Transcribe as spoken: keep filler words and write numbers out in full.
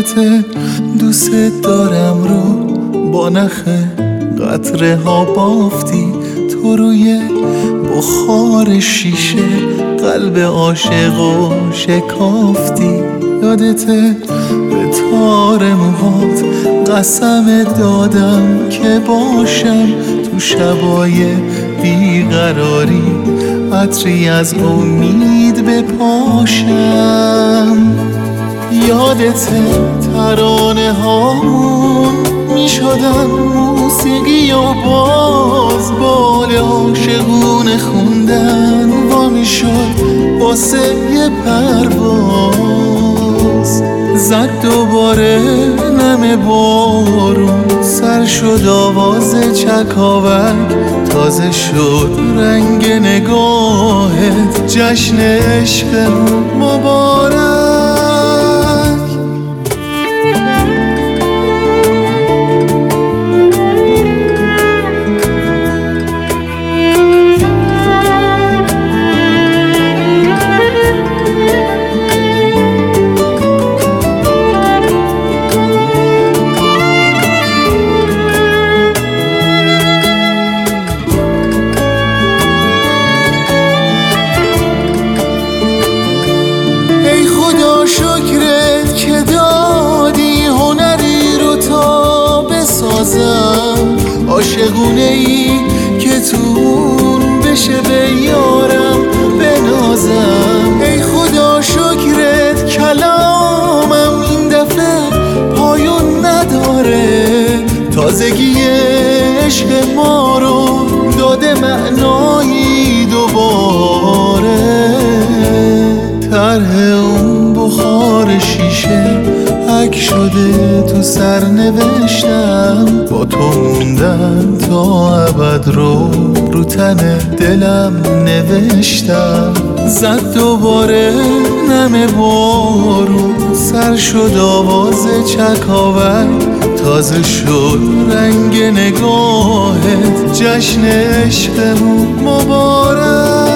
یادته دوست دارم رو با نخ قطره ها بافتی، تو روی بخار شیشه قلب عاشق و شکافتی. یادته به تار موهات قسم دادم که باشم تو شبای بیقراری، عطری از امید بپاشم. یادته ترانه هامون می شدن موسیقی و باز بال عاشقونه خوندن وا می شد واسه یه پرواز. زد دوباره نم بارون، سر شد آواز چکاوک، تازه شد رنگ نگاهت، جشن عشق مبارک. شکرت که دادی هنری رو تا بسازم، عاشقونه ای که تون بشه به یارم بنازم. ای خدا شکرت کلامم این دفعه پایون نداره، تازگی عشق ما رو داده معنایی دوباره. طرح اون بخار شیشه حک شده تو سر نوشتم، با تو موندم تا ابد رو رو تن دلم نوشتم. زد دوباره نم بارون، سر شد آواز چکاوک، تازه شد رنگ نگاهت، جشن عشقمون مبارک.